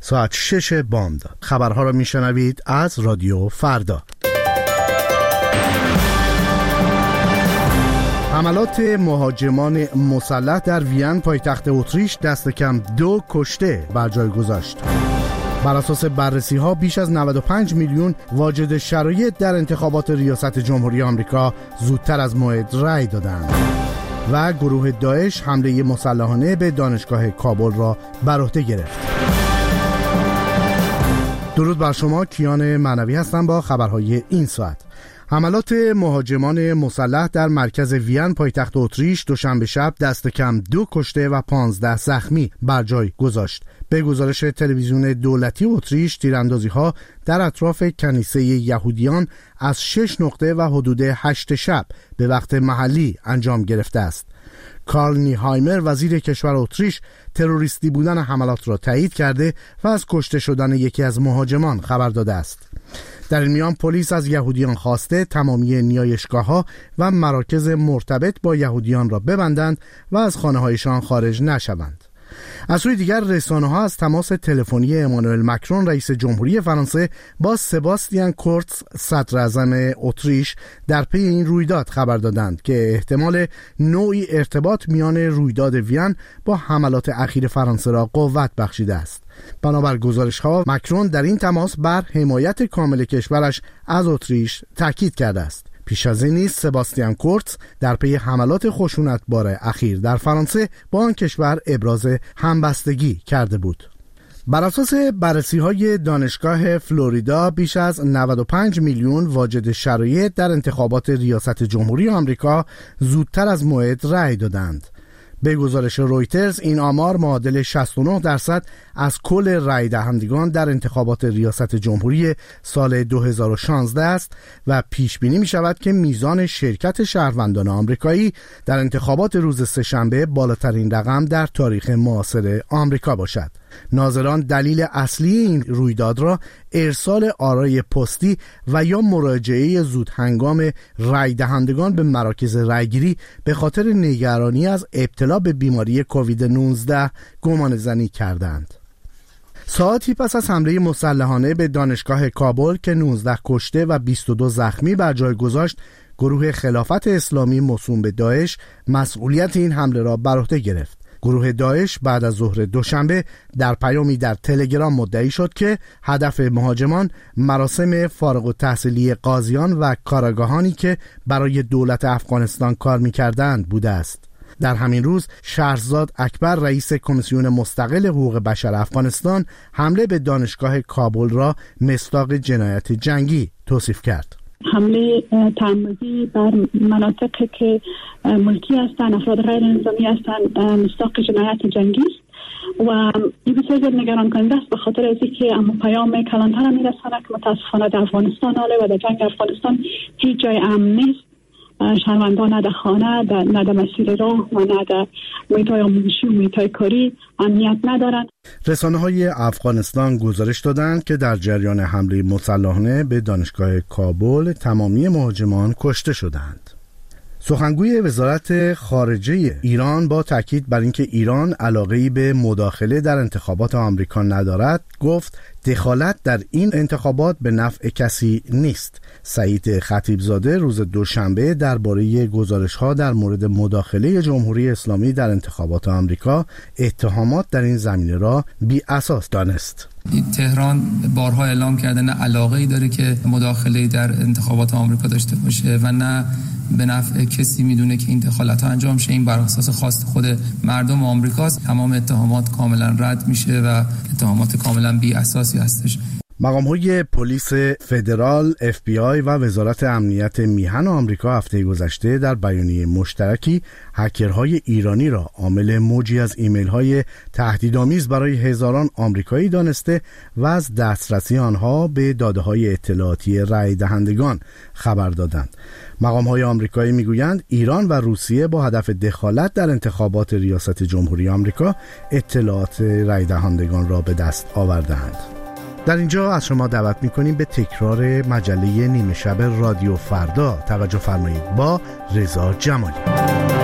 ساعت 6 بامداد. خبرها را میشنوید از رادیو فردا. حملات مهاجمان مسلح در وین پایتخت اتریش دست کم 2 کشته بر جای گذاشت. بر اساس بررسی‌ها بیش از 95 میلیون واجد شرایط در انتخابات ریاست جمهوری آمریکا زودتر از موعد رأی دادند. و گروه داعش حمله مسلحانه به دانشگاه کابل را بر عهده گرفت. درود بر شما، کیان معنوی هستم با خبرهای این ساعت. حملات مهاجمان مسلح در مرکز وین پایتخت اتریش دوشنبه شب دست کم 2 کشته و 15 زخمی بر جای گذاشت. به گزارش تلویزیون دولتی اتریش، تیراندازی‌ها در اطراف کنیسه یهودیان از 6 نقطه و حدود 8 شب به وقت محلی انجام گرفته است. کارل نیهایمر، وزیر کشور اتریش، تروریستی بودن حملات را تایید کرده و از کشته شدن یکی از مهاجمان خبر داده است. در این میان پلیس از یهودیان خواسته تمامی نیایشگاه‌ها و مراکز مرتبط با یهودیان را ببندند و از خانه‌هایشان خارج نشوند. از سوی دیگر رسانه‌ها از تماس تلفنی امانوئل مکرون رئیس جمهوری فرانسه با سباستیان کورتز صدر اعظم اتریش در پی این رویداد خبر دادند که احتمال نوعی ارتباط میان رویداد وین با حملات اخیر فرانسه را قوت بخشیده است. بنابر گزارش‌ها مکرون در این تماس بر حمایت کامل کشورش از اتریش تاکید کرده است. پیش از این نیز سباستیان کورتز در پی حملات خشونتبار اخیر در فرانسه با آن کشور ابراز همبستگی کرده بود. بر اساس بررسی‌های دانشگاه فلوریدا بیش از 95 میلیون واجد شرایط در انتخابات ریاست جمهوری آمریکا زودتر از موعد رأی دادند. به گزارش رویترز این آمار معادل 69% از کل رأی دهندگان در انتخابات ریاست جمهوری سال 2016 است و پیش بینی می شود که میزان شرکت شهروندان آمریکایی در انتخابات روز سه‌شنبه بالاترین رقم در تاریخ معاصر آمریکا باشد. ناظران دلیل اصلی این رویداد را ارسال آرای پستی و یا مراجعه زود هنگام رای دهندگان به مراکز رایگیری به خاطر نگرانی از ابتلا به بیماری کووید 19 گمان زنی کردند. ساعتی پس از حمله مسلحانه به دانشگاه کابل که 19 کشته و 22 زخمی بر جای گذاشت، گروه خلافت اسلامی موسوم به داعش مسئولیت این حمله را بر عهده گرفت. گروه داعش بعد از ظهر دوشنبه در پیامی در تلگرام مدعی شد که هدف مهاجمان مراسم فارغ التحصیلی قاضیان و کارآگاهانی که برای دولت افغانستان کار می‌کردند بوده است. در همین روز شهرزاد اکبر، رئیس کمیسیون مستقل حقوق بشر افغانستان، حمله به دانشگاه کابل را مصداق جنایت جنگی توصیف کرد. حمله تعمدی بر مناطقی که ملکی هستند، افراد غیر نظامی هستند، مصداق جنایت جنگی است و این بسیار زیاد نگران کننده است، به خاطر از اینکه پیام کلانتر میرساند که متاسفانه در افغانستان حاله و در جنگ افغانستان هیچ جای امن نیست. شهروندان نه در خانه، نه در مسیر راه و نه در محیط‌های آموزشی و محیط‌های کاری امنیت ندارند. رسانه‌های افغانستان گزارش دادند که در جریان حمله مسلحانه به دانشگاه کابل تمامی مهاجمان کشته شدند. سخنگوی وزارت خارجه ایران با تاکید بر اینکه ایران علاقه‌ای به مداخله در انتخابات آمریکا ندارد، گفت دخالت در این انتخابات به نفع کسی نیست. سعید خطیبزاده روز دوشنبه درباره گزارش‌ها در مورد مداخله جمهوری اسلامی در انتخابات آمریکا اتهامات در این زمینه را بی اساس دانست. تهران بارها اعلام کرده نه علاقه‌ای داره که مداخله در انتخابات آمریکا داشته باشه و نه به نفع کسی میدونه که این دخالت‌ها انجام شه. این بر اساس خواست خود مردم آمریکاست. تمام اتهامات کاملا رد میشه و اتهامات کاملا بی اساسی هستش. مقام‌های پلیس فدرال، FBI و وزارت امنیت میهن آمریکا هفته گذشته در بیانیه مشترکی هکرهای ایرانی را عامل موجی از ایمیل‌های تهدیدآمیز برای هزاران آمریکایی دانسته و از دسترسی آنها به داده‌های اطلاعاتی رای دهندگان خبر دادند. مقام‌های آمریکایی میگویند ایران و روسیه با هدف دخالت در انتخابات ریاست جمهوری آمریکا اطلاعات رای دهندگان را به دست آوردند. در اینجا از شما دعوت می‌کنیم به تکرار مجله نیمه شب رادیو فردا توجه فرمایید با رضا جمالی.